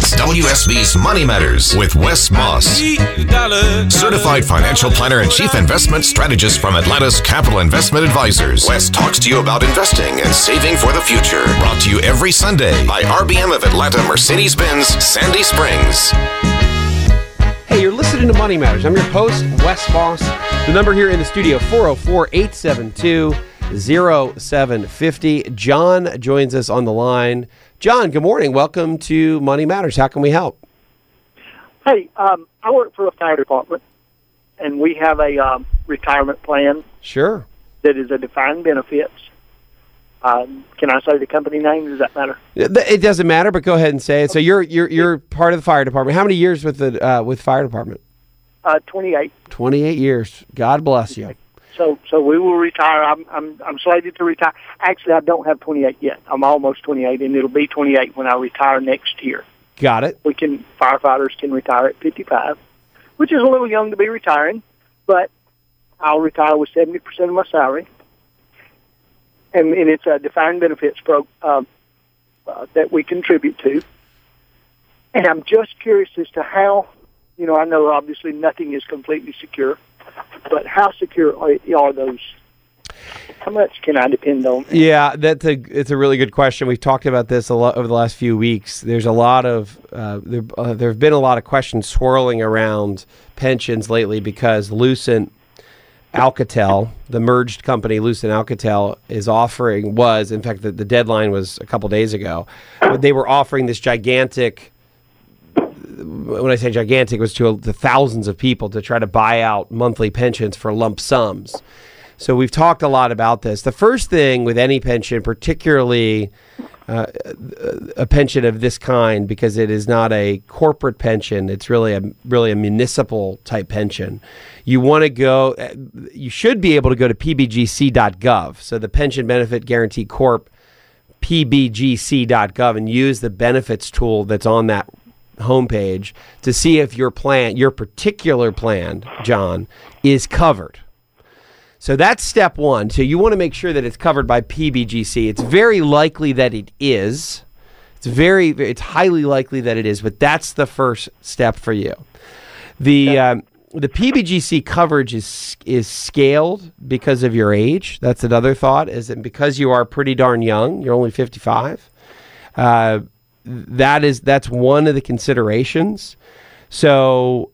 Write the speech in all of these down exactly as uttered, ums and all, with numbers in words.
It's W S B's Money Matters with Wes Moss, certified financial planner and chief investment strategist from Atlanta's Capital Investment Advisors. Wes talks to you about investing and saving for the future. Brought to you every Sunday by R B M of Atlanta Mercedes-Benz Sandy Springs. Hey, you're listening to Money Matters. I'm your host, Wes Moss. The number here in the studio, four oh four, eight seven two, oh seven five oh. John joins us on the line. John, good morning. Welcome to Money Matters. How can we help? Hey, um, I work for a fire department, and we have a um, retirement plan. Sure. That is a defined benefits. Um, can I say the company name? Does that matter? It doesn't matter, but go ahead and say it. So you're you're you're part of the fire department. How many years with the uh, with fire department? Uh, twenty-eight. twenty-eight years. God bless you. So so we will retire. I'm I'm I'm slated to retire. Actually, I don't have twenty-eight yet. I'm almost twenty-eight, and it'll be twenty-eight when I retire next year. Got it. We can firefighters can retire at fifty-five, which is a little young to be retiring, but I'll retire with seventy percent of my salary. And, and it's a defined benefits pro, uh, uh, that we contribute to. And I'm just curious as to how, you know, I know obviously nothing is completely secure, but how secure are, are those? How much can I depend on? Yeah, that's a it's a really good question. We've talked about this a lot over the last few weeks. There's a lot of uh, there uh, there have been a lot of questions swirling around pensions lately because Lucent Alcatel, the merged company, Lucent Alcatel, is offering, was, in fact, the, the deadline was a couple days ago, but they were offering this gigantic, when I say gigantic, it was to, a, to thousands of people to try to buy out monthly pensions for lump sums. So we've talked a lot about this. The first thing with any pension, particularly uh, a pension of this kind, because it is not a corporate pension, it's really a really a municipal type pension. You want to go, you should be able to go to p b g c dot gov. So the Pension Benefit Guaranty Corp, p b g c dot gov, and use the benefits tool that's on that homepage to see if your plan, your particular plan, John, is covered. So that's step one. So you want to make sure that it's covered by P B G C. It's very likely that it is. It's very, it's highly likely that it is, but that's the first step for you. The um, the P B G C coverage is is scaled because of your age. That's another thought, is that because you are pretty darn young, you're only fifty-five. Uh, that is that's one of the considerations. So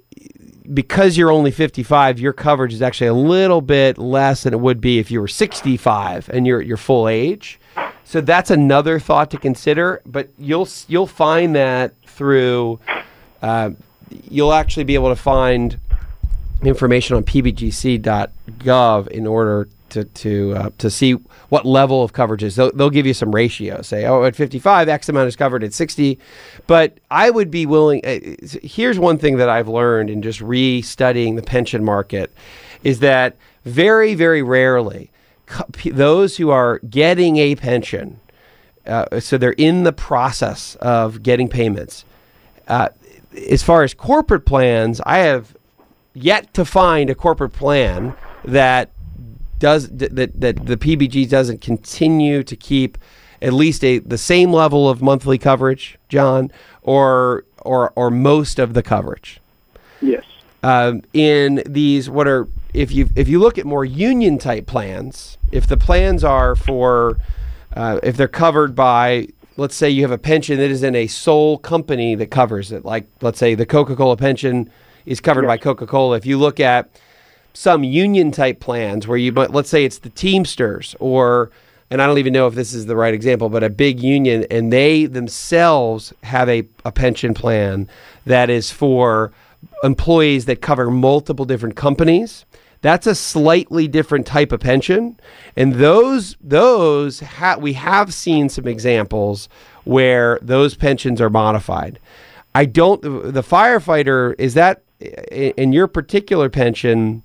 because you're only fifty-five, your coverage is actually a little bit less than it would be if you were sixty-five and you're at your full age. So that's another thought to consider. But you'll you'll find that through, uh, you'll actually be able to find information on p b g c dot gov in order to to uh, to see what level of coverage is. They'll, they'll give you some ratios. Say, oh, at fifty-five, X amount is covered at sixty. But I would be willing, uh, here's one thing that I've learned in just re-studying the pension market, is that very, very rarely, co- those who are getting a pension, uh, so they're in the process of getting payments, uh, as far as corporate plans, I have yet to find a corporate plan that does that that the P B G doesn't continue to keep at least a the same level of monthly coverage, John, or or or most of the coverage. Yes. Um, in these, what are if you if you look at more union type plans, if the plans are for uh, if they're covered by, let's say you have a pension that is in a sole company that covers it, like let's say the Coca-Cola pension is covered yes. by Coca-Cola. If you look at some union type plans where you, but let's say it's the Teamsters, or, and I don't even know if this is the right example, but a big union, and they themselves have a, a pension plan that is for employees that cover multiple different companies. That's a slightly different type of pension. And those, those ha- we have seen some examples where those pensions are modified. I don't, the firefighter, is that in your particular pension,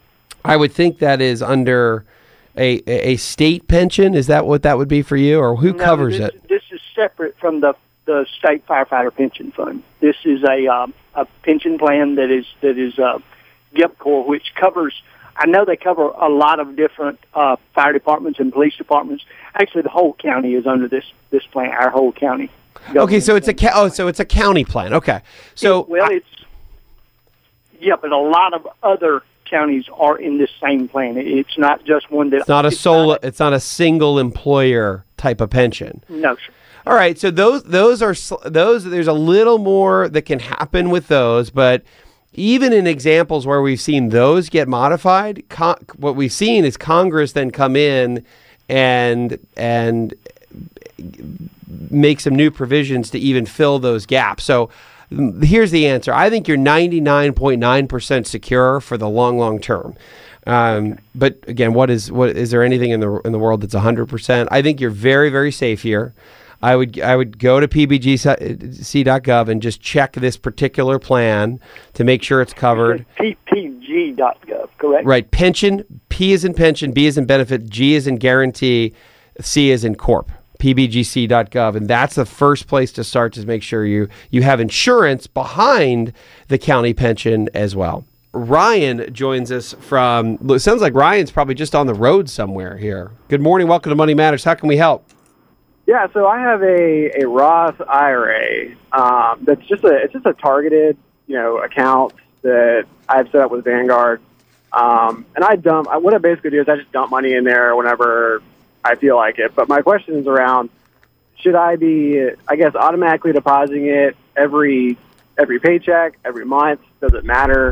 I would think that is under a a state pension. Is that what that would be for you, or who no, covers this, it? This is separate from the, the state firefighter pension fund. This is a um, a pension plan that is that is uh, GIPCOR, which covers. I know they cover a lot of different uh, fire departments and police departments. Actually, the whole county is under this this plan. Our whole county. Okay, so it's a ca- oh, so it's a county plan. Okay, so It- well, I- it's yeah, but a lot of other counties are in this same plan. It's not just one that. it's not a it's solo. not It's not a single employer type of pension. a- no, sir. All right, so those those are sl- those. There's a little more that can happen with those, but even in examples where we've seen those get modified, con- what we've seen is Congress then come in and and make some new provisions to even fill those gaps. So mm, here's the answer. I think you're ninety-nine point nine percent secure for the long, long term. Um, but again, what is what is there anything in the in the world that's one hundred percent? I think you're very, very safe here. I would I would go to p b g c dot gov and just check this particular plan to make sure it's covered. p p g dot gov, correct? Right. Pension, P is in pension, B is in benefit, G is in guarantee, C is in corp. p b g c dot gov, and that's the first place to start to make sure you you have insurance behind the county pension as well. Ryan joins us from, it sounds like Ryan's probably just on the road somewhere here. Good morning. Welcome to Money Matters. How can we help? Yeah, so I have a, a Roth I R A um, that's just a it's just a targeted you know account that I've set up with Vanguard, um, and I dump. I, what I basically do is I just dump money in there whenever I feel like it. But my question is around: should I be, I guess, automatically depositing it every every paycheck, every month? Does it matter?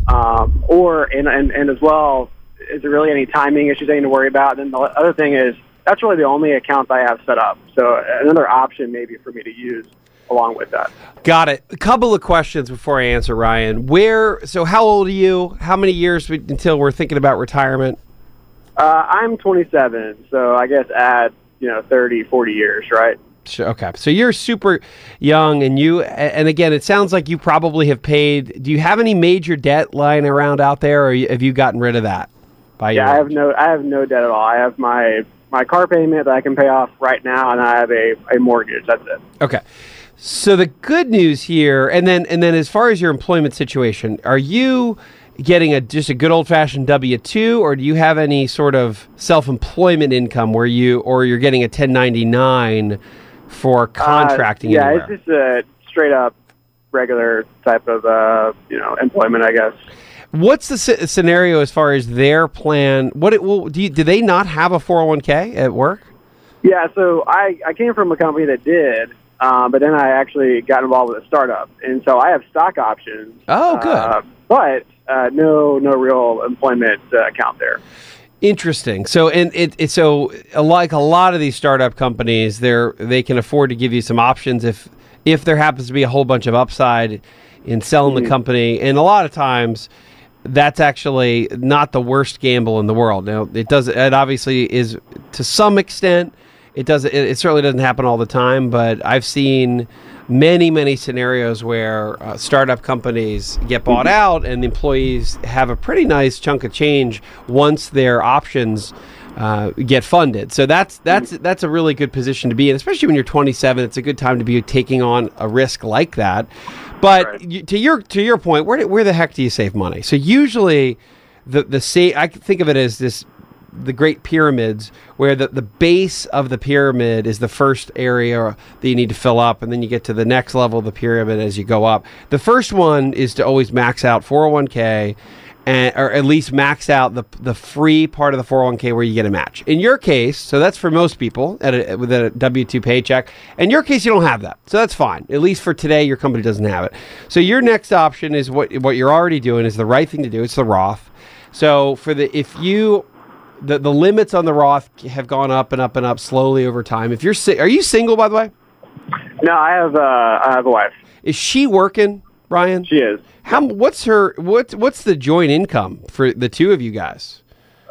Um, or and, and and as well, is there really any timing issues I need to worry about? And then the other thing is, that's really the only account I have set up. So another option maybe for me to use along with that. Got it. A couple of questions before I answer, Ryan. Where? So how old are you? How many years we- until we're thinking about retirement? Uh, I'm twenty-seven, so I guess add, you know, thirty, forty years, right? Sure, okay. So you're super young, and you, and again, it sounds like you probably have paid. Do you have any major debt lying around out there, or have you gotten rid of that? By Yeah, your I have no, I have no debt at all. I have my my car payment that I can pay off right now, and I have a, a mortgage. That's it. Okay. So the good news here, and then and then as far as your employment situation, are you getting a just a good old fashioned W two, or do you have any sort of self employment income where you, or you're getting a ten ninety-nine for contracting? Uh, yeah, anywhere? it's just a straight up regular type of uh, you know employment, I guess. What's the sc- scenario as far as their plan? What it will do? You, do they not have a four oh one k at work? Yeah, so I, I came from a company that did, um, but then I actually got involved with a startup, and so I have stock options. Oh, good. Uh, but uh, no no real employment uh, account there. Interesting. So, and it, it so like a lot of these startup companies, they're they can afford to give you some options if if there happens to be a whole bunch of upside in selling Mm-hmm. the company, and a lot of times that's actually not the worst gamble in the world. Now, it does. It obviously is to some extent. It does. It, it certainly doesn't happen all the time, but I've seen many, many scenarios where uh, startup companies get bought out, and the employees have a pretty nice chunk of change once their options uh, get funded. So that's that's that's a really good position to be in, especially when you're twenty-seven. It's a good time to be taking on a risk like that. But Right. you, to your to your point, where do- where the heck do you save money? So usually, the the sa- I think of it as this the great pyramids, where the, the base of the pyramid is the first area that you need to fill up, and then you get to the next level of the pyramid as you go up. The first one is to always max out four oh one k, and, or at least max out the the free part of the four oh one k where you get a match. In your case, so that's for most people at a, with a W two paycheck. In your case, you don't have that, so that's fine. At least for today, your company doesn't have it. So your next option is what what you're already doing is the right thing to do. It's the Roth. So for the if you The the limits on the Roth have gone up and up and up slowly over time. If you're si- are you single, by the way? No, I have uh, I have a wife. Is she working, Ryan? She is. How what's her what what's the joint income for the two of you guys?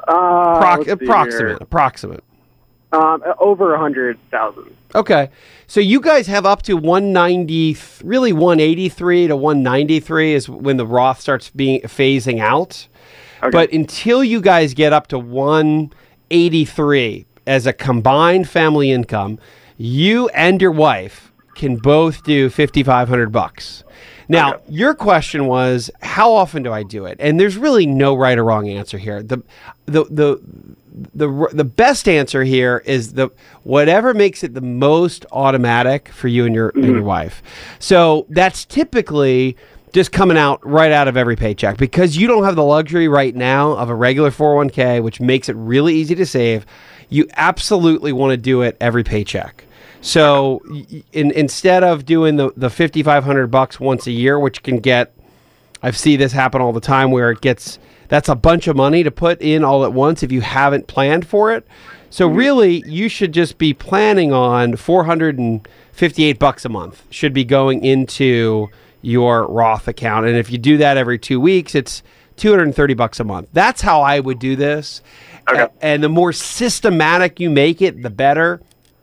Uh, Prox- let's see approximate, here. approximate. Um, over a hundred thousand. Okay, so you guys have up to one ninety, really one eighty-three to one ninety-three is when the Roth starts being phasing out. Okay. But until you guys get up to one eighty-three as a combined family income, you and your wife can both do fifty-five hundred bucks. Now, Okay. your question was, how often do I do it? And there's really no right or wrong answer here. The the the the the best answer here is the whatever makes it the most automatic for you and your mm-hmm. and your wife. So that's typically just coming out right out of every paycheck, because you don't have the luxury right now of a regular four oh one k, which makes it really easy to save. You absolutely want to do it every paycheck. So in, instead of doing the, the fifty-five hundred bucks once a year, which can get, I see this happen all the time where it gets, that's a bunch of money to put in all at once if you haven't planned for it. So really, you should just be planning on four hundred fifty-eight bucks a month should be going into your Roth account. And if you do that every two weeks, it's two hundred thirty bucks a month. That's how I would do this. Okay. A- and the more systematic you make it, the better.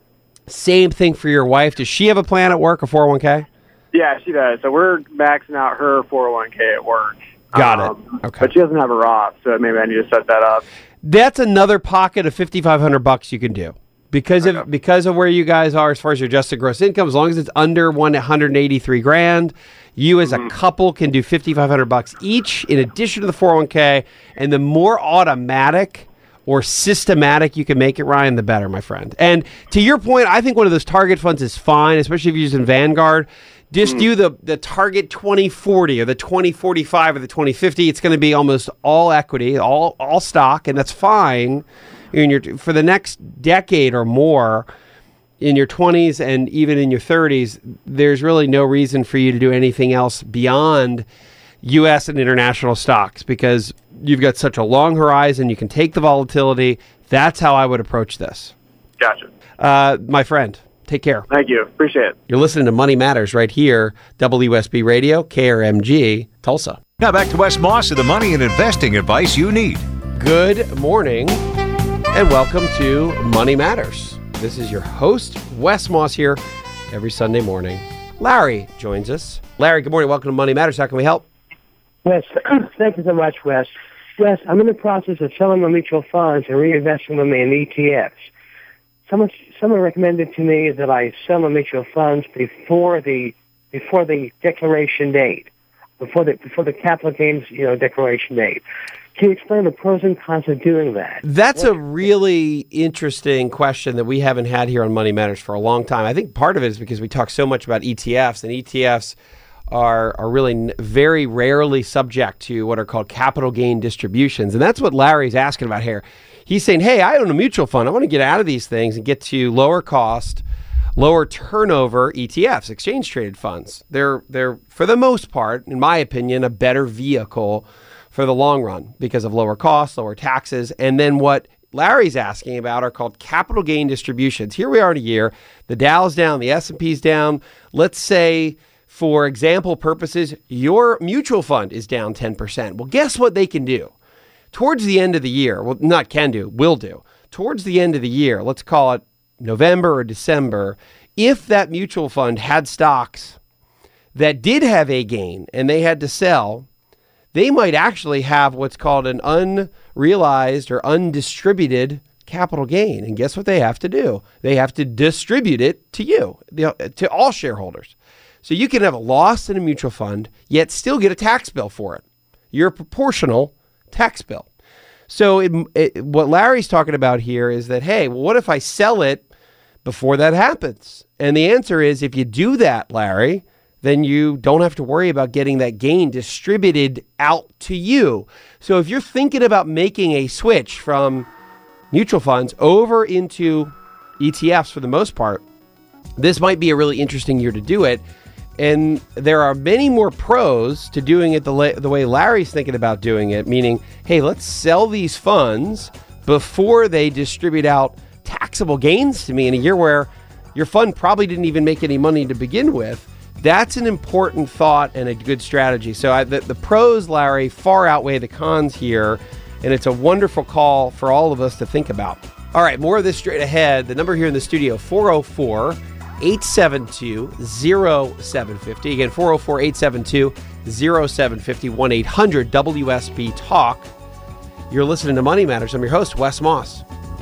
Same thing for your wife. Does she have a plan at work, a four oh one k? Yeah, she does. So we're maxing out her four oh one k at work. Got um, it. Okay. But she doesn't have a Roth, so maybe I need to set that up. That's another pocket of fifty-five hundred bucks you can do. Because of because of where you guys are as far as your adjusted gross income, as long as it's under one hundred eighty-three grand, you as mm-hmm. a couple can do fifty-five hundred bucks each in addition to the four oh one k. And the more automatic or systematic you can make it, Ryan, the better, my friend. And to your point, I think one of those target funds is fine, especially if you're using Vanguard. Just mm-hmm. do the, the target twenty forty or the twenty forty-five or the twenty fifty. It's going to be almost all equity, all all stock, and that's fine. In your, for the next decade or more, in your twenties and even in your thirties, there's really no reason for you to do anything else beyond U S and international stocks, because you've got such a long horizon. You can take the volatility. That's how I would approach this. Gotcha. Uh, my friend, take care. Thank you. Appreciate it. You're listening to Money Matters right here, W S B Radio, K R M G, Tulsa. Now back to Wes Moss with the money and investing advice you need. Good morning. And welcome to Money Matters. This is your host, Wes Moss, here every Sunday morning. Larry joins us. Larry, good morning. Welcome to Money Matters. How can we help? Wes, thank you so much, Wes. Wes, I'm in the process of selling my mutual funds and reinvesting them in E T Fs. Someone, someone recommended to me that I sell my mutual funds before the before the declaration date, before the before the capital gains, you know, declaration date. Can you explain the pros and cons of doing that? That's a really interesting question that we haven't had here on Money Matters for a long time. I think part of it is because we talk so much about E T Fs, and E T Fs are are really very rarely subject to what are called capital gain distributions. And that's what Larry's asking about here. He's saying, hey, I own a mutual fund. I want to get out of these things and get to lower cost, lower turnover E T Fs, exchange traded funds. They're, they're for the most part, in my opinion, a better vehicle for the long run because of lower costs, lower taxes. And then what Larry's asking about are called capital gain distributions. Here we are in a year. The Dow's down, the S and P's down. Let's say, for example purposes, your mutual fund is down ten percent. Well, guess what they can do? Towards the end of the year, well, not can do, will do. Towards the end of the year, let's call it November or December, if that mutual fund had stocks that did have a gain and they had to sell, they might actually have what's called an unrealized or undistributed capital gain. And guess what they have to do? They have to distribute it to you, to all shareholders. So you can have a loss in a mutual fund, yet still get a tax bill for it. You're a proportional tax bill. So it, it, what Larry's talking about here is that, hey, well, what if I sell it before that happens? And the answer is, if you do that, Larry, then you don't have to worry about getting that gain distributed out to you. So if you're thinking about making a switch from mutual funds over into E T Fs for the most part, this might be a really interesting year to do it. And there are many more pros to doing it the, la- the way Larry's thinking about doing it, meaning, hey, let's sell these funds before they distribute out taxable gains to me in a year where your fund probably didn't even make any money to begin with. That's an important thought and a good strategy. So I, the, the pros, Larry, far outweigh the cons here, and it's a wonderful call for all of us to think about. All right, more of this straight ahead. The number here in the studio, four oh four, eight seven two, oh seven five oh. Again, four oh four, eight seven two, oh seven five oh, one eight hundred W S B Talk. You're listening to Money Matters. I'm your host, Wes Moss.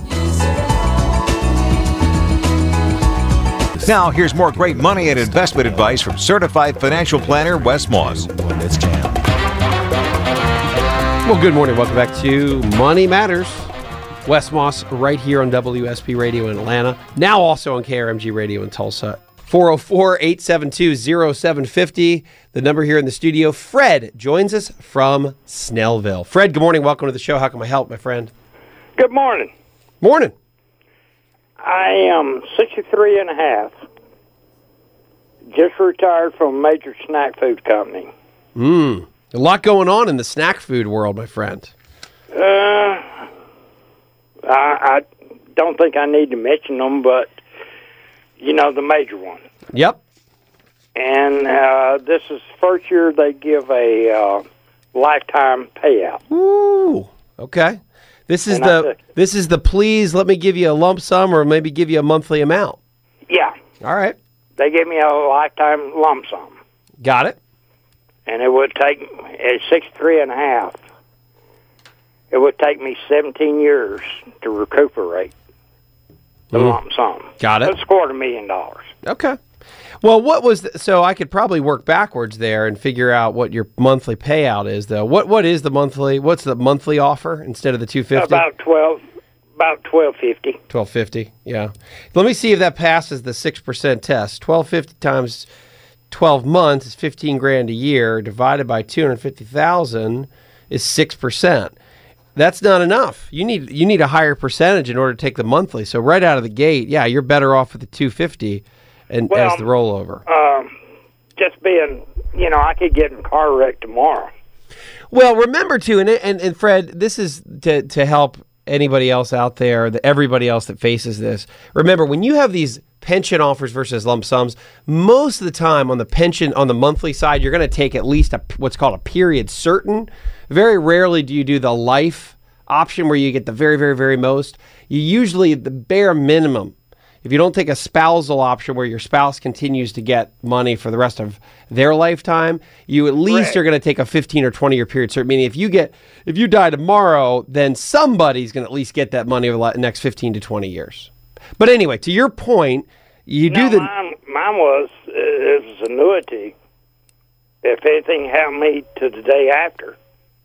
Now, here's more great money and investment advice from certified financial planner Wes Moss. Well, good morning. Welcome back to Money Matters. Wes Moss right here on W S P Radio in Atlanta. Now also on K R M G Radio in Tulsa. four oh four, eight seven two, oh seven five oh. The number here in the studio. Fred joins us from Snellville. Fred, good morning. Welcome to the show. How can I help, my friend? Good morning. Morning. I am sixty-three and a half. Just retired from a major snack food company. Mm, a lot going on in the snack food world, my friend. Uh, I, I don't think I need to mention them, but, you know, the major one. Yep. And uh, this is the first year they give a uh, lifetime payout. Ooh, okay. This is And the this is the please let me give you a lump sum or maybe give you a monthly amount. Yeah. All right. They gave me a lifetime lump sum. Got it. And it would take, at sixty-three and a half, it would take me seventeen years to recuperate the Mm. lump sum. Got it. That's a quarter million dollars. Okay. Well, what was the, so I could probably work backwards there and figure out what your monthly payout is, though. What what is the monthly? What's the monthly offer instead of the two fifty? About twelve, about twelve fifty. Twelve fifty. Yeah. Let me see if that passes the six percent test. Twelve fifty times twelve months is fifteen grand a year. Divided by two hundred fifty thousand is six percent. That's not enough. You need you need a higher percentage in order to take the monthly. So right out of the gate, yeah, you're better off with the two fifty. And Well, as the rollover. Um, just being, you know, I could get in a car wreck tomorrow. Well, remember too, and and, and Fred, this is to to help anybody else out there, the, everybody else that faces this. Remember, when you have these pension offers versus lump sums, most of the time on the pension, on the monthly side, you're going to take at least a, what's called a period certain. Very rarely do you do the life option where you get the very, very, very most. You usually, the bare minimum, if you don't take a spousal option where your spouse continues to get money for the rest of their lifetime, you at least Right. are going to take a fifteen or twenty year period certain. Meaning if you get, if you die tomorrow, then somebody's going to at least get that money over the next fifteen to twenty years. But anyway, to your point, you No, do the, mine, mine was, uh, it was annuity. If anything happened to me to the day after,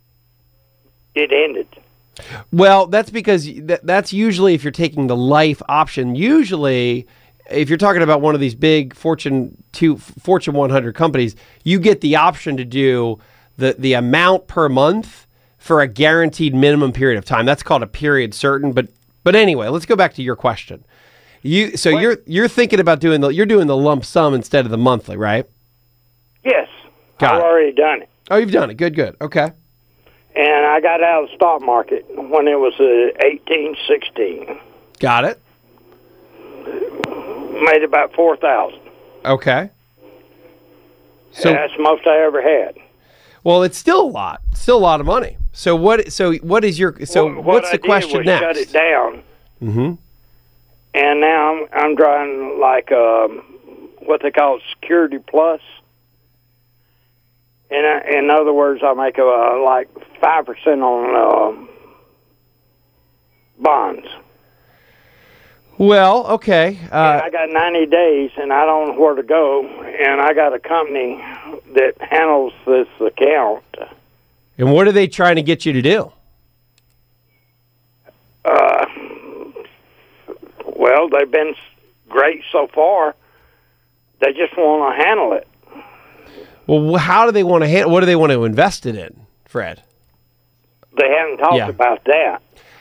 it ended. well, that's because th- that's usually if you're taking the life option. Usually, if you're talking about one of these big Fortune two, Fortune one hundred companies, you get the option to do the the amount per month for a guaranteed minimum period of time. That's called a period certain. But but anyway, let's go back to your question. You so What? you're you're thinking about doing the you're doing the lump sum instead of the monthly, right? Yes. Got I've it. already done it. Oh, you've done it. Good, good. Okay. And I got out of the stock market when it was uh, eighteen sixteen. Got it. Made about four thousand. Okay. So That's the most I ever had. well, it's still a lot. Still a lot of money. So what so what is your so What- what what's I the did question was next? Shut it down, Mm-hmm. and now I'm I'm driving like um, what they call Security Plus. In in other words, I make a, like five percent on um, bonds. Well, okay. And Uh, I got ninety days, and I don't know where to go. And I got a company that handles this account. and what are they trying to get you to do? Uh, well, they've been great so far. They just want to handle it. Well, wh- how do they want to handle? What do they want to invest it in, Fred? They haven't talked Yeah. about that.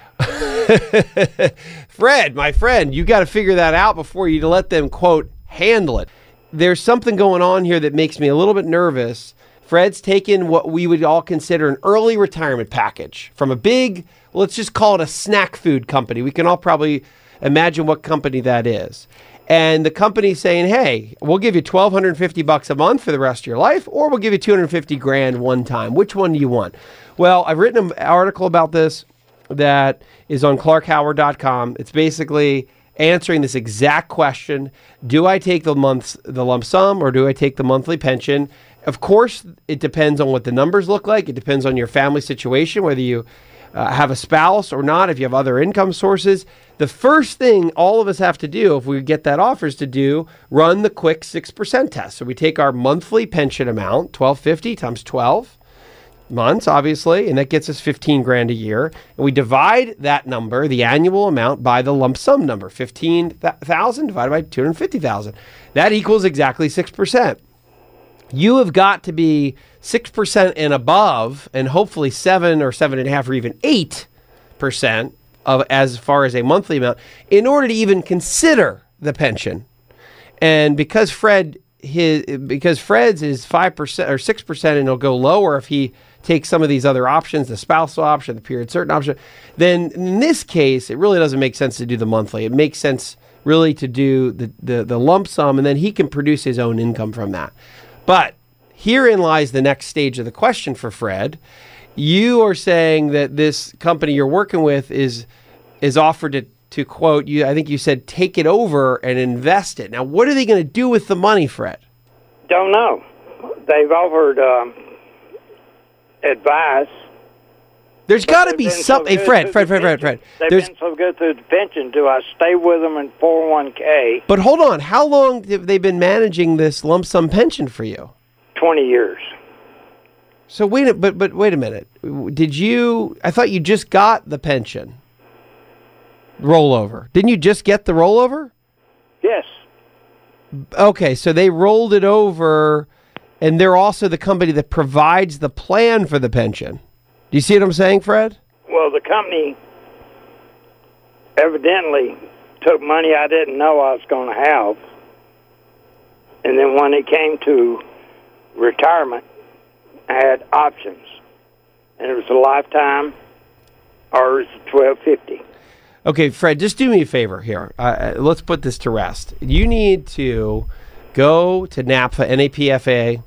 Fred, my friend, you got to figure that out before you let them, quote, handle it. There's something going on here that makes me a little bit nervous. Fred's taken what we would all consider an early retirement package from a big, let's just call it a snack food company. We can all probably imagine what company that is. And the company's saying, hey, we'll give you twelve fifty bucks a month for the rest of your life, or we'll give you two hundred fifty grand one time. Which one do you want? Well, I've written an article about this that is on clark howard dot com. It's basically answering this exact question. Do I take the months, the lump sum, or do I take the monthly pension? Of course, it depends on what the numbers look like. It depends on your family situation, whether you uh, have a spouse or not, if you have other income sources. The first thing all of us have to do, if we get that offer, is to do run the quick six percent test. So we take our monthly pension amount, twelve fifty times twelve, months, obviously, and that gets us fifteen grand a year. And we divide that number, the annual amount, by the lump sum number, fifteen thousand divided by two hundred fifty thousand. That equals exactly six percent. You have got to be six percent and above, and hopefully seven or seven and a half or even eight percent of as far as a monthly amount in order to even consider the pension. And because Fred his because Fred's is five percent or six percent, and it'll go lower if he takes some of these other options, the spousal option, the period certain option, then in this case, it really doesn't make sense to do the monthly. It makes sense really to do the, the, the lump sum, and then he can produce his own income from that. But herein lies the next stage of the question for Fred. You are saying that this company you're working with is is offered to, to quote, you. I think you said, take it over and invest it. Now, what are they going to do with the money, Fred? Don't know. They've offered um, advice. There's got to be some. Hey, Fred, Fred, Fred, Fred, Fred. They've There's, been so good through the pension. Do I stay with them in four oh one k? But hold on. How long have they been managing this lump sum pension for you? twenty years. So wait a but but wait a minute. Did you? I thought you just got the pension rollover. Didn't you just get the rollover? Yes. Okay, so they rolled it over, and they're also the company that provides the plan for the pension. Do you see what I'm saying, Fred? Well, the company evidently took money I didn't know I was going to have, and then when it came to retirement, I had options, and it was a lifetime or it was twelve fifty. Okay, Fred, just do me a favor here. Uh, let's put this to rest. You need to go to NAPFA, N A P F A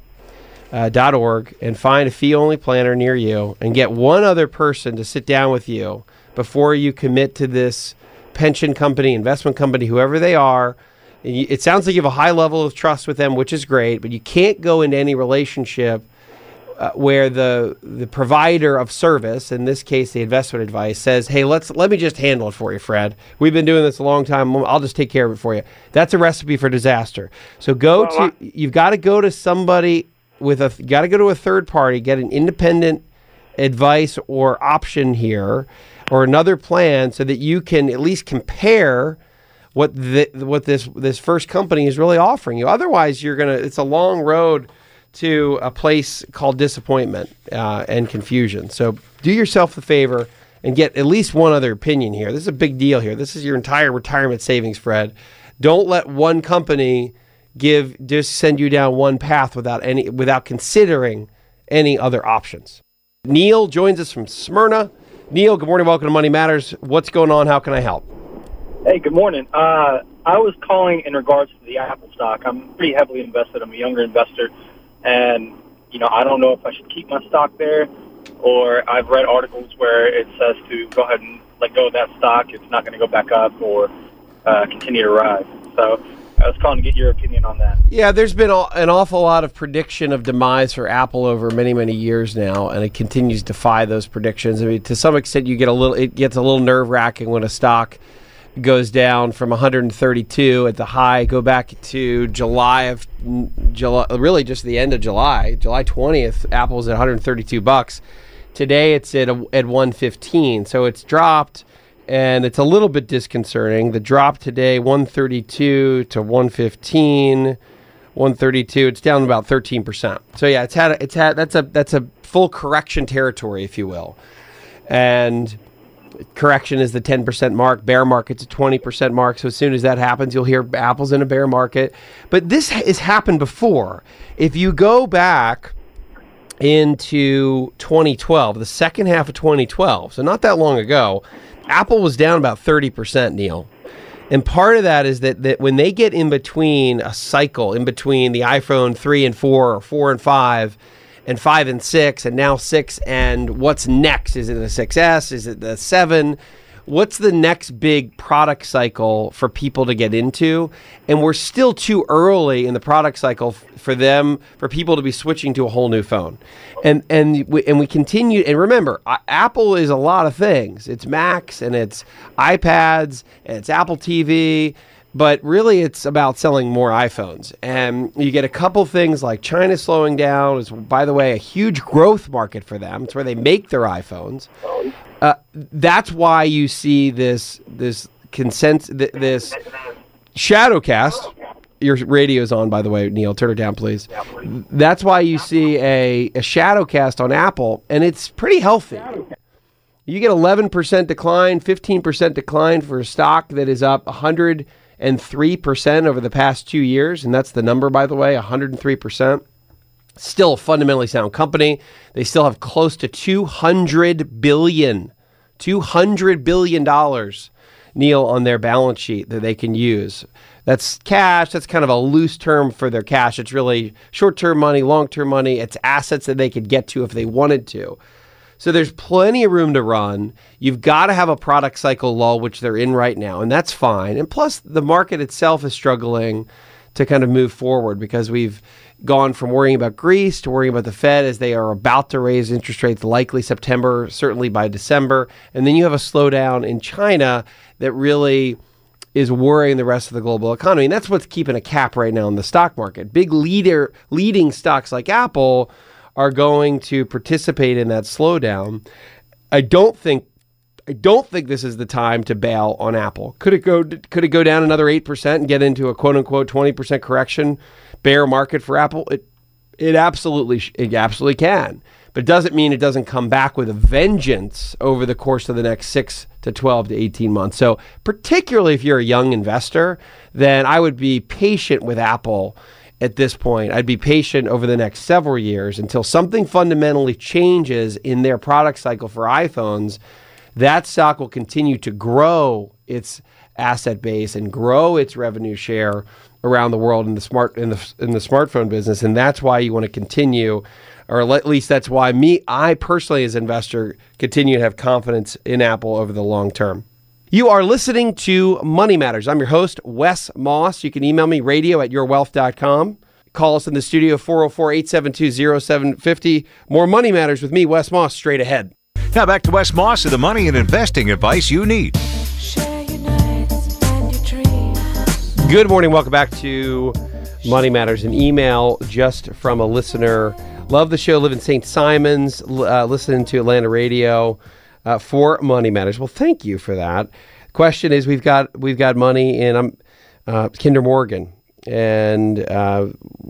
dot org, and find a fee-only planner near you and get one other person to sit down with you before you commit to this pension company, investment company, whoever they are. It sounds like you have a high level of trust with them, which is great, but you can't go into any relationship Uh, where the the provider of service, in this case the investment advice, says, hey, let's let me just handle it for you, Fred. We've been doing this a long time. I'll just take care of it for you. That's a recipe for disaster. So go well, to, you've got to go to somebody with a, you got to go to a third party, get an independent advice or option here, or another plan so that you can at least compare what the, what this this first company is really offering you. Otherwise, you're gonna, it's a long road to a place called disappointment uh, and confusion. So do yourself a favor and get at least one other opinion here. This is a big deal here. This is your entire retirement savings, Fred. Don't let one company give just send you down one path without any without considering any other options. Neil joins us from Smyrna. Neil, good morning. Welcome to Money Matters. What's going on? How can I help? Hey, good morning. Uh, I was calling in regards to the Apple stock. I'm pretty heavily invested. I'm a younger investor. And, you know, I don't know if I should keep my stock there, or I've read articles where it says to go ahead and let go of that stock. It's not going to go back up or uh, continue to rise. So I was calling to get your opinion on that. Yeah, there's been an awful lot of prediction of demise for Apple over many, many years now, and it continues to defy those predictions. I mean, to some extent, you get a little, it gets a little nerve-wracking when a stock goes down from one hundred thirty-two at the high. Go back to July of July, really just the end of July, July twentieth. Apple's at one hundred thirty-two bucks. Today it's at a, at one fifteen. So it's dropped, and it's a little bit disconcerting. The drop today, one thirty-two to one fifteen, one thirty-two. It's down about thirteen percent. So yeah, it's had a, it's had that's a that's a full correction territory, if you will, and correction is the ten percent mark. Bear market's a twenty percent mark. So as soon as that happens, you'll hear Apple's in a bear market. But this has happened before. If you go back into twenty twelve, the second half of twenty twelve, so not that long ago, Apple was down about thirty percent, Neil. And part of that is that, that when they get in between a cycle, in between the iPhone three and four or four and five, and five and six, and now six, and what's next? Is it the six S? Is it the seven? What's the next big product cycle for people to get into? And we're still too early in the product cycle f- for them, for people to be switching to a whole new phone. And and we, and we continue, and remember, uh, Apple is a lot of things. It's Macs, and it's iPads, and it's Apple T V, But really, it's about selling more iPhones. And you get a couple things like China slowing down is, by the way, a huge growth market for them. It's where they make their iPhones. Uh, that's why you see this this consent th- this shadowcast. Your radio's on, by the way, Neil. Turn it down, please. That's why you see a, a shadowcast on Apple, and it's pretty healthy. You get eleven percent decline, fifteen percent decline for a stock that is up one hundred three percent over the past two years. And that's the number, by the way, one hundred three percent. Still a fundamentally sound company. They still have close to two hundred billion dollars, two hundred billion dollars, Neil, on their balance sheet that they can use. That's cash. That's kind of a loose term for their cash. It's really short-term money, long-term money. It's assets that they could get to if they wanted to. So there's plenty of room to run. You've got to have a product cycle lull, which they're in right now, and that's fine. And plus, the market itself is struggling to kind of move forward because we've gone from worrying about Greece to worrying about the Fed as they are about to raise interest rates, likely September, certainly by December. And then you have a slowdown in China that really is worrying the rest of the global economy. And that's what's keeping a cap right now in the stock market. Big leader, leading stocks like Apple are going to participate in that slowdown. I don't think I don't think this is the time to bail on Apple. Could it go could it go down another eight percent and get into a quote unquote twenty percent correction bear market for Apple? It it absolutely it absolutely can. But it doesn't mean it doesn't come back with a vengeance over the course of the next six to twelve to eighteen months. So particularly if you're a young investor, then I would be patient with Apple at this point. I'd be patient over the next several years until something fundamentally changes in their product cycle for iPhones. That stock will continue to grow its asset base and grow its revenue share around the world in the smart in the in the smartphone business, and that's why you want to continue, or at least that's why me, I personally as an investor, continue to have confidence in Apple over the long term. You are listening to Money Matters. I'm your host, Wes Moss. You can email me, radio at your wealth dot com. Call us in the studio, four oh four, eight seven two, oh seven five oh. More Money Matters with me, Wes Moss, straight ahead. Now back to Wes Moss and the money and investing advice you need. Good morning. Welcome back to Money Matters. An email just from a listener. Love the show. Live in Saint Simons. Uh, listening to Atlanta radio uh, for Money Matters. Well, thank you for that. Question is, we've got we've got money in um, uh, Kinder Morgan. And uh,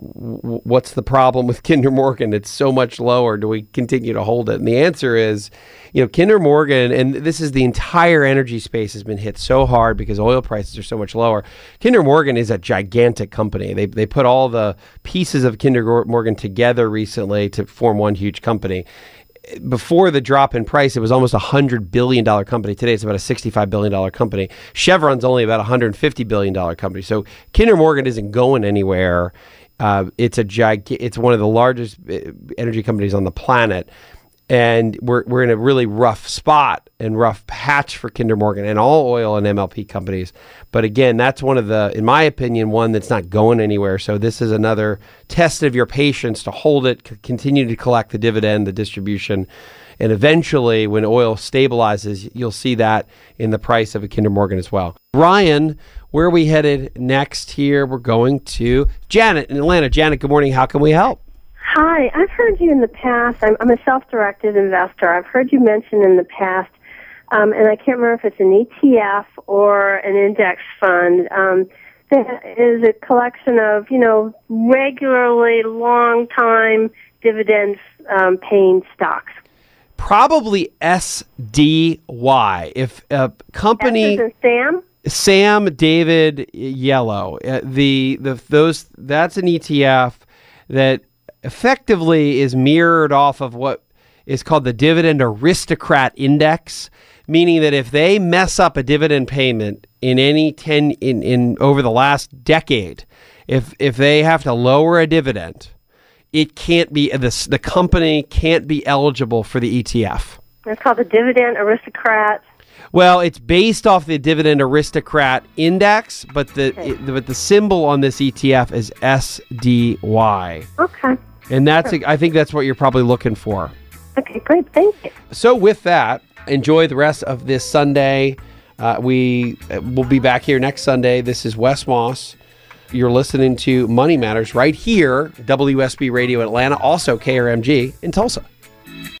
w- what's the problem with Kinder Morgan? It's so much lower. Do we continue to hold it? And the answer is, you know, Kinder Morgan, and this is the entire energy space has been hit so hard because oil prices are so much lower. Kinder Morgan is a gigantic company. They they put all the pieces of Kinder Morgan together recently to form one huge company. Before the drop in price, it was almost a one hundred billion dollars company. Today, it's about a sixty-five billion dollars company. Chevron's only about a one hundred fifty billion dollars company. So Kinder Morgan isn't going anywhere. Uh, it's a gig- It's one of the largest energy companies on the planet. And we're we're in a really rough spot and rough patch for Kinder Morgan and all oil and M L P companies. But again, that's one of the, in my opinion, one that's not going anywhere. So this is another test of your patience to hold it, c- continue to collect the dividend, the distribution. And eventually, when oil stabilizes, you'll see that in the price of a Kinder Morgan as well. Ryan, where are we headed next here? We're going to Janet in Atlanta. Janet, good morning. How can we help? Hi, I've heard you in the past. I'm, I'm a self-directed investor. I've heard you mention in the past, um, and I can't remember if it's an E T F or an index fund, um, that is a collection of, you know, regularly long-time dividend-paying stocks. Probably S D Y. If a company... S as in Sam? Sam David Yellow. Uh, the the those that's an E T F that effectively is mirrored off of what is called the Dividend Aristocrat Index, meaning that if they mess up a dividend payment in any ten in, in over the last decade, if if they have to lower a dividend, it can't be the the company can't be eligible for the E T F. It's called the Dividend Aristocrat. Well, it's based off the Dividend Aristocrat Index, but the Okay. it, but the symbol on this E T F is S D Y. Okay. And that's, I think that's what you're probably looking for. Okay, great. Thank you. So with that, enjoy the rest of this Sunday. Uh, we will be back here next Sunday. This is Wes Moss. You're listening to Money Matters right here, W S B Radio Atlanta, also K R M G in Tulsa.